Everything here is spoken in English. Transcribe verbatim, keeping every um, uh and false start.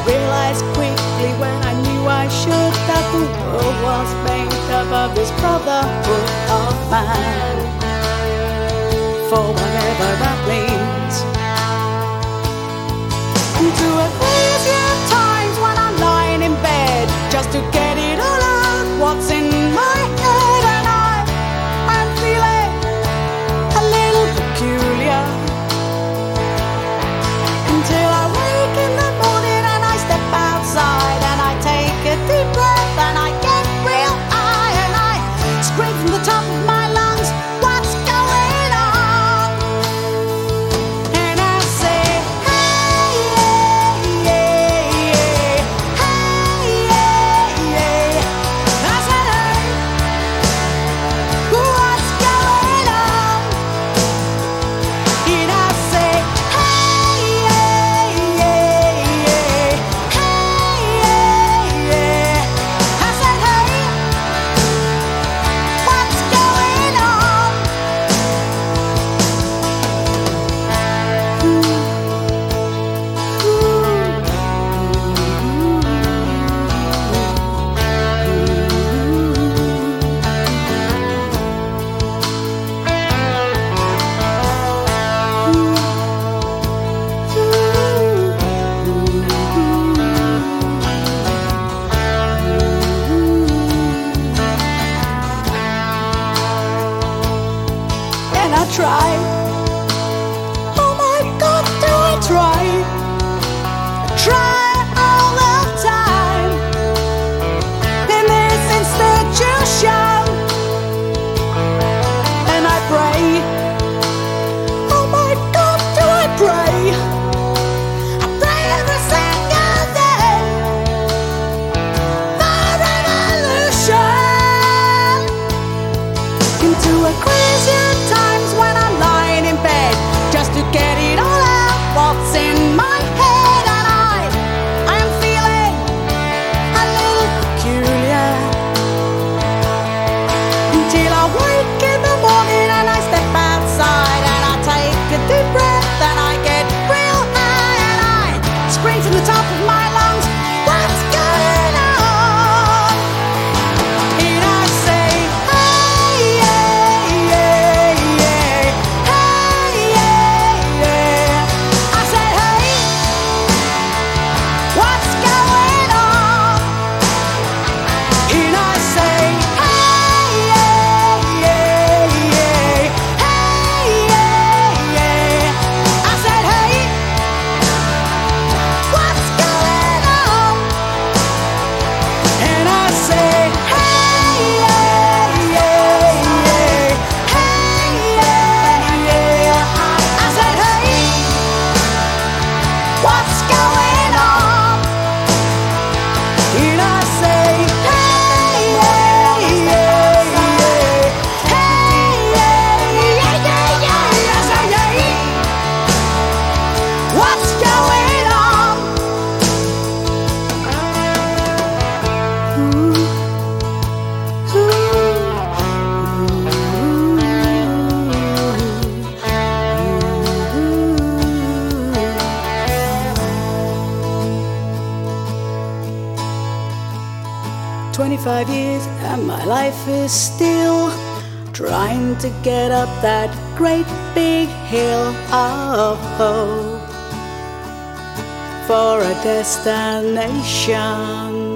realized quickly when I knew I should that the world was made up of this brotherhood of man, for whatever that means. Into a crazy times when I'm lying in bed just to get it all out what's in my head, and I I'm feeling a little peculiar until I wake in the morning and I step outside and I take a deep breath and I get real high and I scream from the top of my lungs, what's going on? And I say, hey, yeah, yeah, hey, yeah, yeah. I said, hey, what's going on? And I say, hey, yeah, yeah, yeah, hey, yeah, yeah. I said, hey, what's going on? And I try. Oh my God, do I try? I try all the time in this institution, and I pray. Oh my God, do I pray? I pray every single day for a revolution. Into a crazy times when I'm lying in bed just to get it all out what's in my head, and I I am feeling a little peculiar until I wake in the morning and I step outside and I take a deep breath and I get real high and I scream from the top of my lungs, what's going on? And I say, hey, yeah, yeah, yeah, hey, yeah, yeah. I said, hey, what's going on? And I say, hey, yeah, yeah, yeah, hey, yeah, yeah. I said, hey, what's going on? And I say, hey, yeah, yeah, yeah, hey, yeah, yeah. I said, hey, what's going on? And I say, hey, yeah, yeah, yeah, hey, yeah, yeah, yeah, yeah. I say, hey, what's going on? Twenty-five years and my life is still trying to get up that great big hill of hope for a destination.